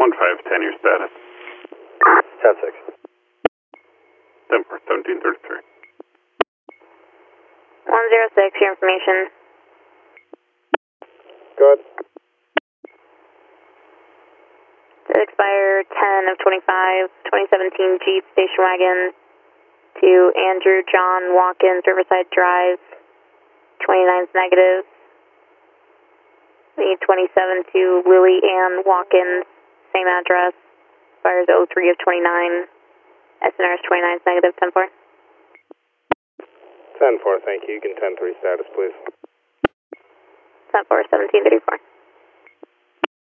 1510, your status. 10-6. 1733. 106, your information. Good. To expire 10 of 25, 2017 Jeep station wagon to Andrew John Watkins, Riverside Drive, 29's negative. The 27 to Lily Ann Watkins, same address, expires 03 of 29. SNR is 29's negative, 10-4. 10-4, thank you. You can 10-3 status, please. 10-4, 1734.